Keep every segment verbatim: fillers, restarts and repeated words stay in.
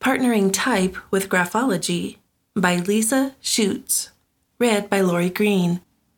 Partnering Type with Graphology by Lisa Schutz. Read by Lori Green.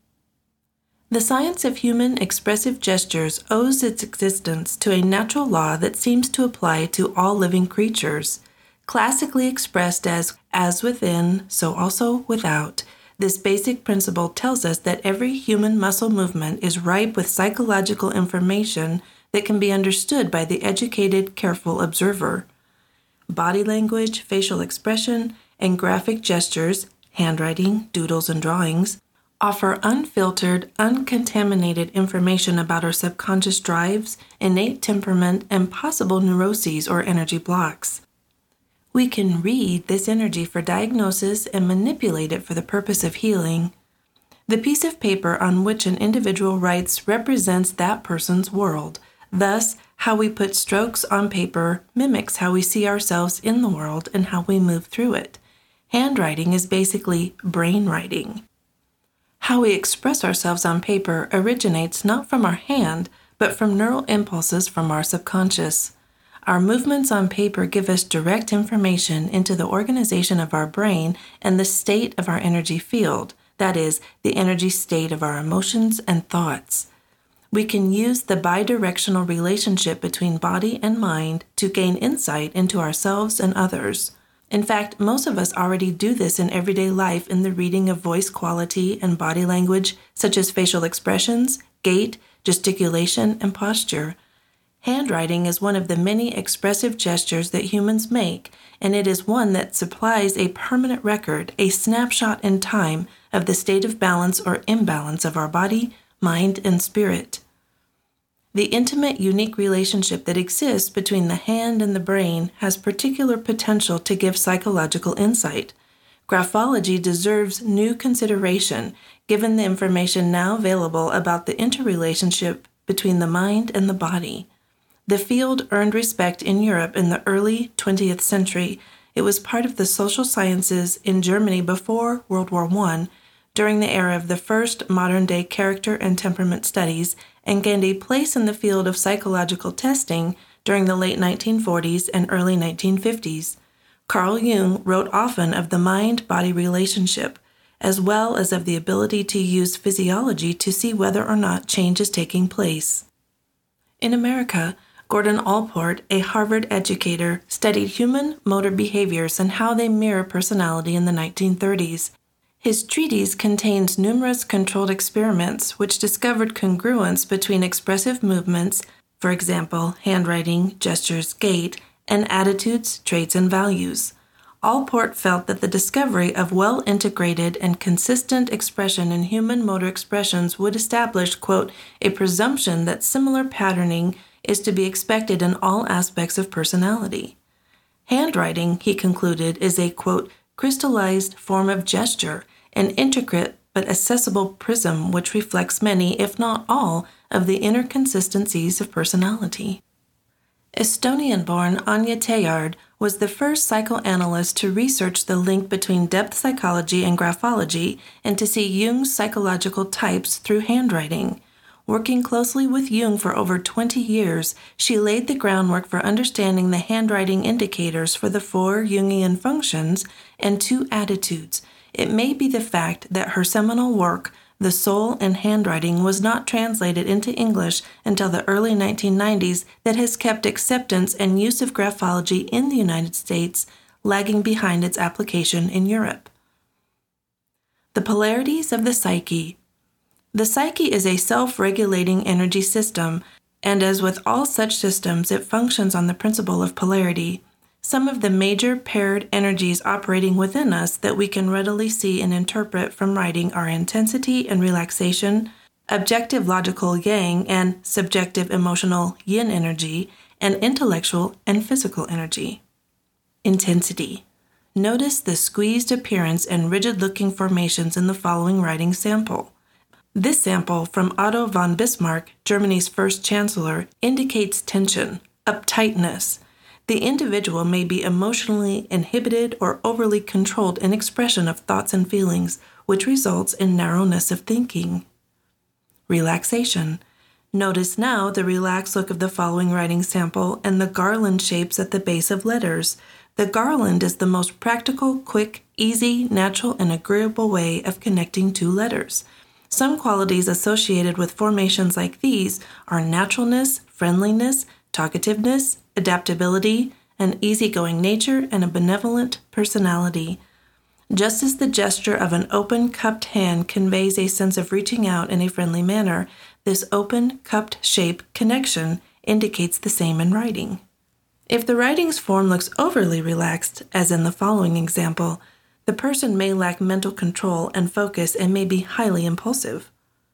The science of human expressive gestures owes its existence to a natural law that seems to apply to all living creatures. Classically expressed as as within, so also without, this basic principle tells us that every human muscle movement is ripe with psychological information that can be understood by the educated, careful observer. Body language, facial expression, and graphic gestures, handwriting, doodles, and drawings, offer unfiltered, uncontaminated information about our subconscious drives, innate temperament, and possible neuroses or energy blocks. We can read this energy for diagnosis and manipulate it for the purpose of healing. The piece of paper on which an individual writes represents that person's world. Thus, how we put strokes on paper mimics how we see ourselves in the world and how we move through it. Handwriting is basically brain writing. How we express ourselves on paper originates not from our hand, but from neural impulses from our subconscious. Our movements on paper give us direct information into the organization of our brain and the state of our energy field, that is, the energy state of our emotions and thoughts. We can use the bidirectional relationship between body and mind to gain insight into ourselves and others. In fact, most of us already do this in everyday life in the reading of voice quality and body language, such as facial expressions, gait, gesticulation, and posture. Handwriting is one of the many expressive gestures that humans make, and it is one that supplies a permanent record, a snapshot in time of the state of balance or imbalance of our body, mind, and spirit. The intimate, unique relationship that exists between the hand and the brain has particular potential to give psychological insight. Graphology deserves new consideration, given the information now available about the interrelationship between the mind and the body. The field earned respect in Europe in the early twentieth century. It was part of the social sciences in Germany before World War One, during the era of the first modern-day character and temperament studies, and gained a place in the field of psychological testing during the late nineteen forties and early nineteen fifties. Carl Jung wrote often of the mind-body relationship, as well as of the ability to use physiology to see whether or not change is taking place. In America, Gordon Allport, a Harvard educator, studied human motor behaviors and how they mirror personality in the nineteen thirties. His treatise contains numerous controlled experiments which discovered congruence between expressive movements, for example, handwriting, gestures, gait, and attitudes, traits, and values. Allport felt that the discovery of well-integrated and consistent expression in human motor expressions would establish, quote, a presumption that similar patterning is to be expected in all aspects of personality. Handwriting, he concluded, is a, quote, crystallized form of gesture, an intricate but accessible prism which reflects many, if not all, of the inner consistencies of personality. Estonian-born Anja Teilhard was the first psychoanalyst to research the link between depth psychology and graphology and to see Jung's psychological types through handwriting. Working closely with Jung for over twenty years, she laid the groundwork for understanding the handwriting indicators for the four Jungian functions and two attitudes. It may be the fact that her seminal work, The Soul in Handwriting, was not translated into English until the early nineteen nineties that has kept acceptance and use of graphology in the United States lagging behind its application in Europe. The polarities of the psyche. The psyche is a self-regulating energy system, and as with all such systems, it functions on the principle of polarity. Some of the major paired energies operating within us that we can readily see and interpret from writing are intensity and relaxation, objective logical yang and subjective emotional yin energy, and intellectual and physical energy. Intensity. Notice the squeezed appearance and rigid-looking formations in the following writing sample. This sample from Otto von Bismarck, Germany's first chancellor, indicates tension, uptightness. The individual may be emotionally inhibited or overly controlled in expression of thoughts and feelings, which results in narrowness of thinking. Relaxation. Notice now the relaxed look of the following writing sample and the garland shapes at the base of letters. The garland is the most practical, quick, easy, natural, and agreeable way of connecting two letters. Some qualities associated with formations like these are naturalness, friendliness, talkativeness, adaptability, an easygoing nature, and a benevolent personality. Just as the gesture of an open, cupped hand conveys a sense of reaching out in a friendly manner, this open, cupped shape connection indicates the same in writing. If the writing's form looks overly relaxed, as in the following example, the person may lack mental control and focus and may be highly impulsive.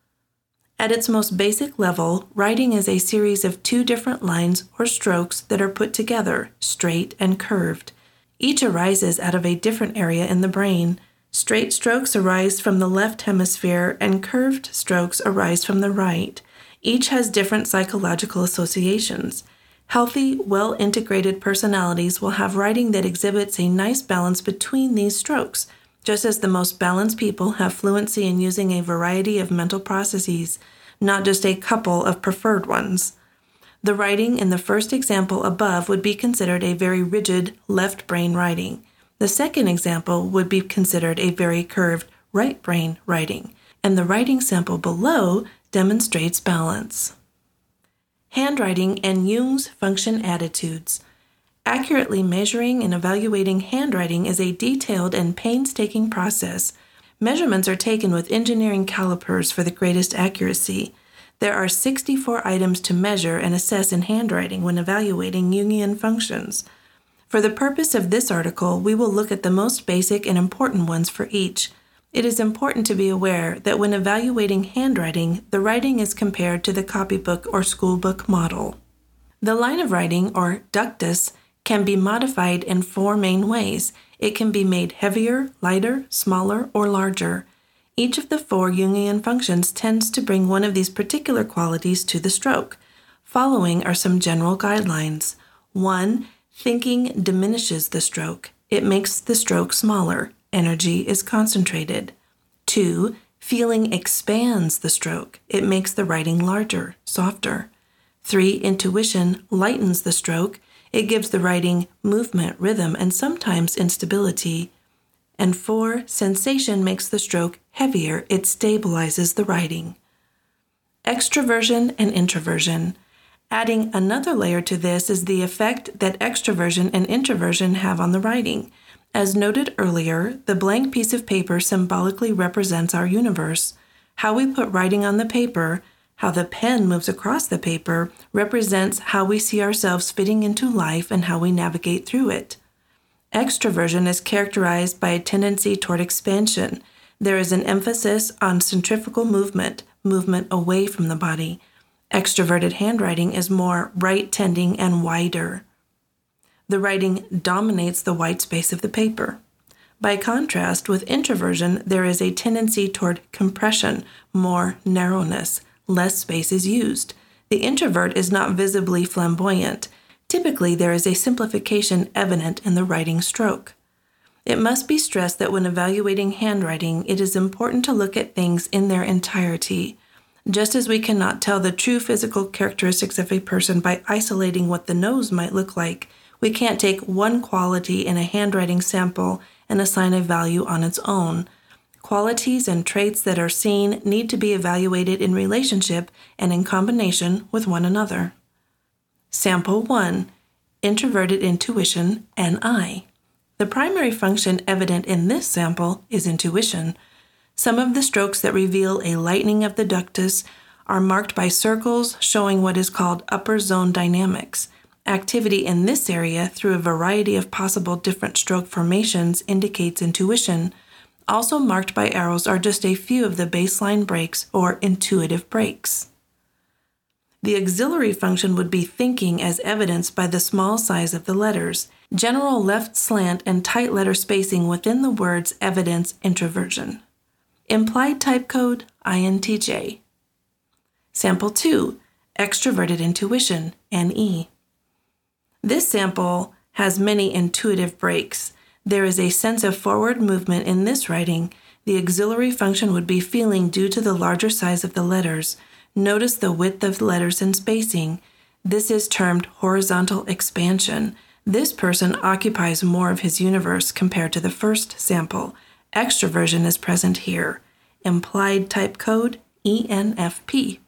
At its most basic level, writing is a series of two different lines or strokes that are put together, straight and curved. Each arises out of a different area in the brain. Straight strokes arise from the left hemisphere and curved strokes arise from the right. Each has different psychological associations. Healthy, well-integrated personalities will have writing that exhibits a nice balance between these strokes, just as the most balanced people have fluency in using a variety of mental processes, not just a couple of preferred ones. The writing in the first example above would be considered a very rigid left brain writing. The second example would be considered a very curved right brain writing, and the writing sample below demonstrates balance. Handwriting and Jung's function attitudes. Accurately measuring and evaluating handwriting is a detailed and painstaking process. Measurements are taken with engineering calipers for the greatest accuracy. There are sixty-four items to measure and assess in handwriting when evaluating Jungian functions. For the purpose of this article, we will look at the most basic and important ones for each. It is important to be aware that when evaluating handwriting, the writing is compared to the copybook or schoolbook model. The line of writing, or ductus, can be modified in four main ways. It can be made heavier, lighter, smaller, or larger. Each of the four Jungian functions tends to bring one of these particular qualities to the stroke. Following are some general guidelines. One, thinking diminishes the stroke. It makes the stroke smaller. Energy is concentrated. Two, feeling expands the stroke. It makes the writing larger, softer. Three, intuition lightens the stroke. It gives the writing movement, rhythm, and sometimes instability. And four, sensation makes the stroke heavier. It stabilizes the writing. Extroversion and introversion. Adding another layer to this is the effect that extroversion and introversion have on the writing. As noted earlier, the blank piece of paper symbolically represents our universe. How we put writing on the paper, how the pen moves across the paper, represents how we see ourselves fitting into life and how we navigate through it. Extroversion is characterized by a tendency toward expansion. There is an emphasis on centrifugal movement, movement away from the body. Extroverted handwriting is more right-tending and wider. The writing dominates the white space of the paper. By contrast, with introversion, there is a tendency toward compression, more narrowness, less space is used. The introvert is not visibly flamboyant. Typically, there is a simplification evident in the writing stroke. It must be stressed that when evaluating handwriting, it is important to look at things in their entirety. Just as we cannot tell the true physical characteristics of a person by isolating what the nose might look like, we can't take one quality in a handwriting sample and assign a value on its own. Qualities and traits that are seen need to be evaluated in relationship and in combination with one another. Sample one. Introverted intuition, N I. The primary function evident in this sample is intuition. Some of the strokes that reveal a lightening of the ductus are marked by circles showing what is called upper zone dynamics. Activity in this area through a variety of possible different stroke formations indicates intuition. Also marked by arrows are just a few of the baseline breaks or intuitive breaks. The auxiliary function would be thinking as evidenced by the small size of the letters. General left slant and tight letter spacing within the words evidence introversion. Implied type code I N T J. Sample two. Extroverted intuition, N E. This sample has many intuitive breaks. There is a sense of forward movement in this writing. The auxiliary function would be feeling due to the larger size of the letters. Notice the width of letters and spacing. This is termed horizontal expansion. This person occupies more of his universe compared to the first sample. Extroversion is present here. Implied type code E N F P.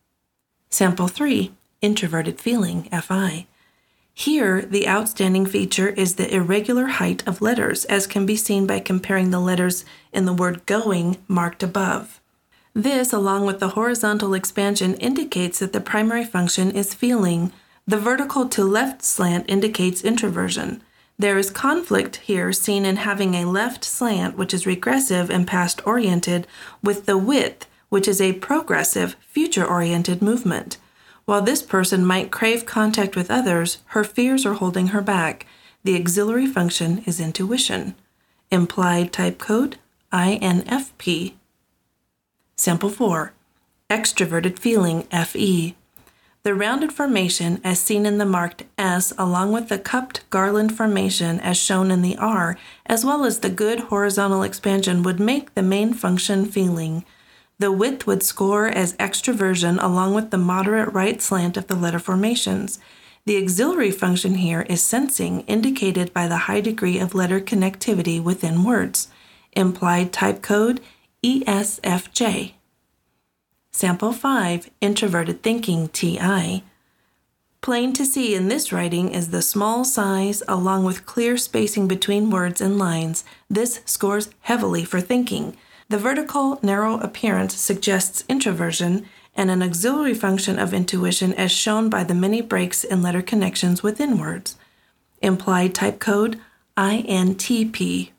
Sample three, introverted feeling, F I. Here, the outstanding feature is the irregular height of letters, as can be seen by comparing the letters in the word going marked above. This, along with the horizontal expansion, indicates that the primary function is feeling. The vertical to left slant indicates introversion. There is conflict here seen in having a left slant, which is regressive and past-oriented, with the width, which is a progressive, future-oriented movement. While this person might crave contact with others, her fears are holding her back. The auxiliary function is intuition. Implied type code I N F P. Sample four, extroverted feeling, F E. The rounded formation, as seen in the marked S, along with the cupped garland formation, as shown in the R, as well as the good horizontal expansion, would make the main function feeling. The width would score as extroversion along with the moderate right slant of the letter formations. The auxiliary function here is sensing, indicated by the high degree of letter connectivity within words. Implied type code E S F J. Sample five, introverted thinking, T I. Plain to see in this writing is the small size along with clear spacing between words and lines. This scores heavily for thinking. The vertical, narrow appearance suggests introversion and an auxiliary function of intuition as shown by the many breaks in letter connections within words. Implied type code I N T P.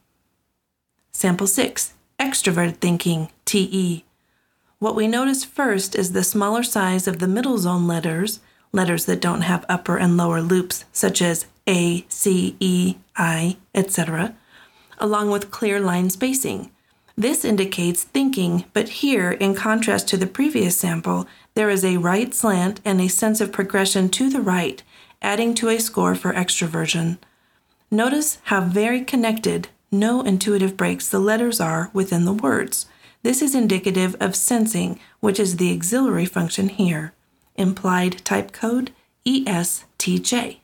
Sample six, extroverted thinking, T E. What we notice first is the smaller size of the middle zone letters, letters that don't have upper and lower loops such as A, C, E, I, et cetera, along with clear line spacing. This indicates thinking, but here, in contrast to the previous sample, there is a right slant and a sense of progression to the right, adding to a score for extroversion. Notice how very connected, no intuitive breaks the letters are within the words. This is indicative of sensing, which is the auxiliary function here. Implied type code E S T J.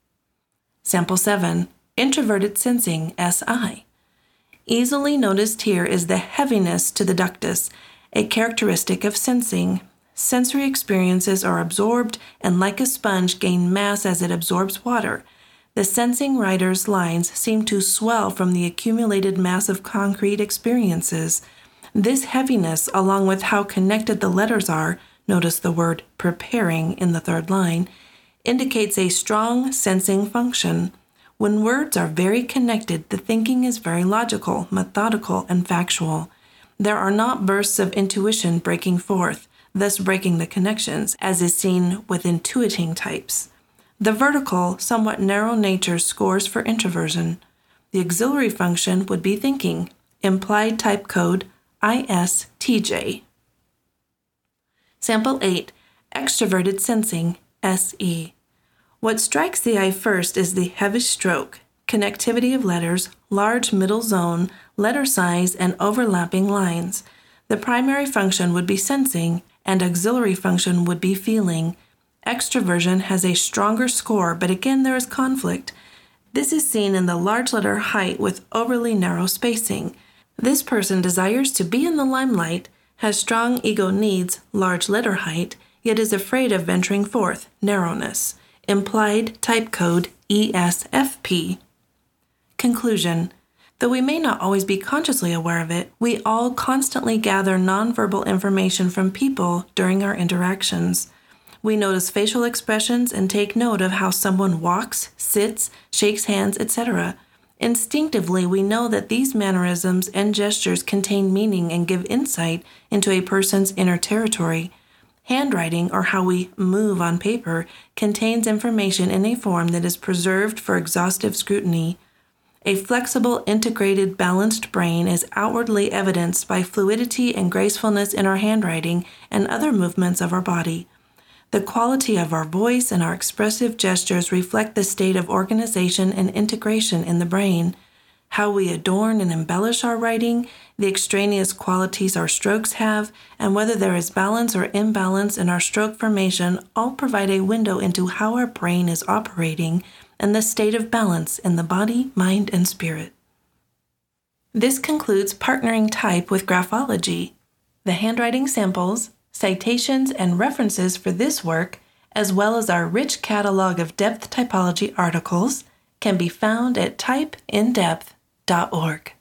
Sample seven, introverted sensing, S I. Easily noticed here is the heaviness to the ductus, a characteristic of sensing. Sensory experiences are absorbed and, like a sponge, gain mass as it absorbs water. The sensing writer's lines seem to swell from the accumulated mass of concrete experiences. This heaviness, along with how connected the letters are, notice the word preparing in the third line, indicates a strong sensing function. When words are very connected, the thinking is very logical, methodical, and factual. There are not bursts of intuition breaking forth, thus breaking the connections, as is seen with intuiting types. The vertical, somewhat narrow nature scores for introversion. The auxiliary function would be thinking. Implied type code I S T J. Sample eight, extroverted sensing, S E. What strikes the eye first is the heavy stroke, connectivity of letters, large middle zone, letter size, and overlapping lines. The primary function would be sensing, and auxiliary function would be feeling. Extroversion has a stronger score, but again there is conflict. This is seen in the large letter height with overly narrow spacing. This person desires to be in the limelight, has strong ego needs, large letter height, yet is afraid of venturing forth, narrowness. Implied type code E S F P. Conclusion. Though we may not always be consciously aware of it, we all constantly gather nonverbal information from people during our interactions. We notice facial expressions and take note of how someone walks, sits, shakes hands, et cetera. Instinctively, we know that these mannerisms and gestures contain meaning and give insight into a person's inner territory. Handwriting, or how we move on paper, contains information in a form that is preserved for exhaustive scrutiny. A flexible, integrated, balanced brain is outwardly evidenced by fluidity and gracefulness in our handwriting and other movements of our body. The quality of our voice and our expressive gestures reflect the state of organization and integration in the brain. How we adorn and embellish our writing, the extraneous qualities our strokes have, and whether there is balance or imbalance in our stroke formation all provide a window into how our brain is operating and the state of balance in the body, mind, and spirit. This concludes Partnering Type with Graphology. The handwriting samples, citations, and references for this work, as well as our rich catalog of depth typology articles, can be found at type in depth dot org.